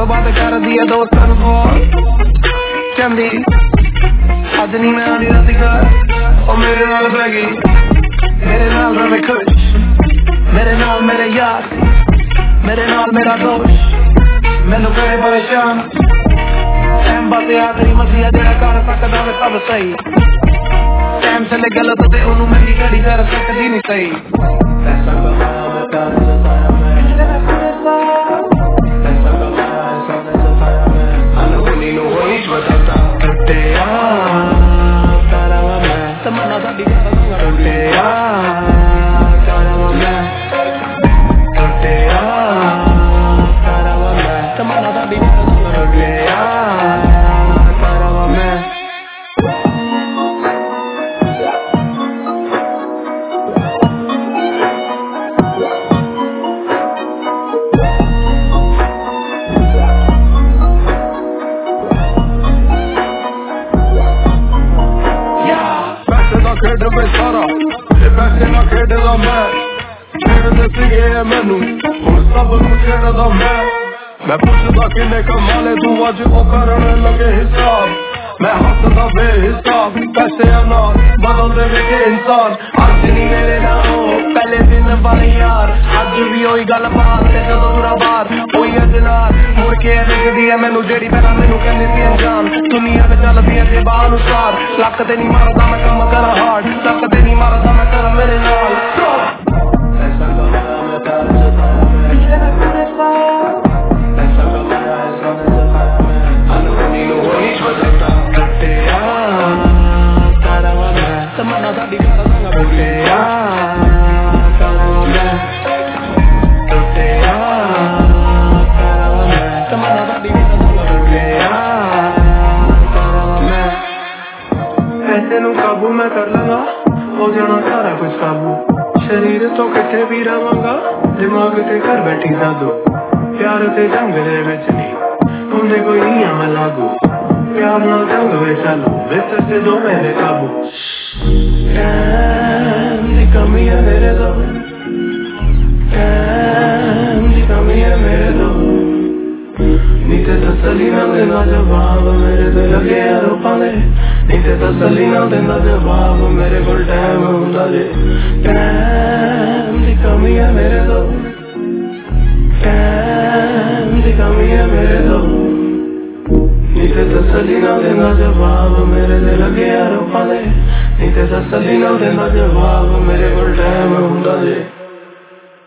बाद कर दिया दोस्तों को कहंदी अज नहीं मैं आनी राती घर और मेरे नाल बह गई मेरे नाल रवे खुश मेरे नाल मेरे यार मेरे नाल मेरा दोस्त मैनू करे परेशान टाइम बस आखिरी मसीहा जेड़ा कर सकदा वे सब सही टाइम चले गलत ते ओनू मेरी घड़ी कर सकदी नहीं सही पैसा कमाया मैं प्यार जताया मैं पैसा कमाया सामने जताया मैं अनहोनी नु होनी बताता टूटे तारा मैं तमन्ना साडी टूटे तारा मैं टूटे तारा मैं तमन्ना साडी टूटे तारा मैं खेड में सारा पैसे ना खेडदा मैं खेडदे सीगे मैनू हुण सब नू खेडदा मैं पुछदा किन्ने कमाले तू अज ओ करन लगे हिसाब मैं हसदा बेहिसाब पैसे अनार बदलदे वेखे इंसान अज नहीं मेरे ना हो पहले दिन वाले यार अज भी ओही गल बात ते जदों तुरा बार ओही अजनार मुड़ के दिखदी है मैनू जेड़ी पहला मैनू कहंदी सी अनजान दुनिया ते चलदी है जे बानुसार लक ते नहीं मारदा मैं कम करा हार्ड लक ते नहीं मारदा मैं करा मेरे नाल ऐसा कमाया मैं प्यार जताया मैं ऐसा कमाया सामने जताया मैं अनहोनी नु होनी बताता टूटे तारा मैं तमन्ना साडी करदा टूटे तारा मैं टूटे तारा मैं तमन्ना साडी करदा टूटे तारा मैं ऐसे नु काबू मैं कर लूंगा हो जाना सारा कुछ काबू शरीर तो किथे भी रवांगा दिमाग ते घर बैठी जादू प्यार ते जंग दे विच नहीं हुंदे कोई नहीं आ मैं लागू प्यार नाल जंग वे चालू विच से दो मेरे काबू कैम दी कमी है मेरे दो कैम दी कमी है मेरे दो नीते तसली ना देना जवाब मेरे ते लगे आरोपां दे नीते तसली ना देना जवाब मेरे कोल टाइम हुंदा जे कैम दी कमी है मेरे दो कैम दी कमी है मेरे दो नीते तसली ना देना जवाब मेरे ते लगे आरोपां दे नीते तसली ना देना जवाब मेरे कोल टाइम हुंदा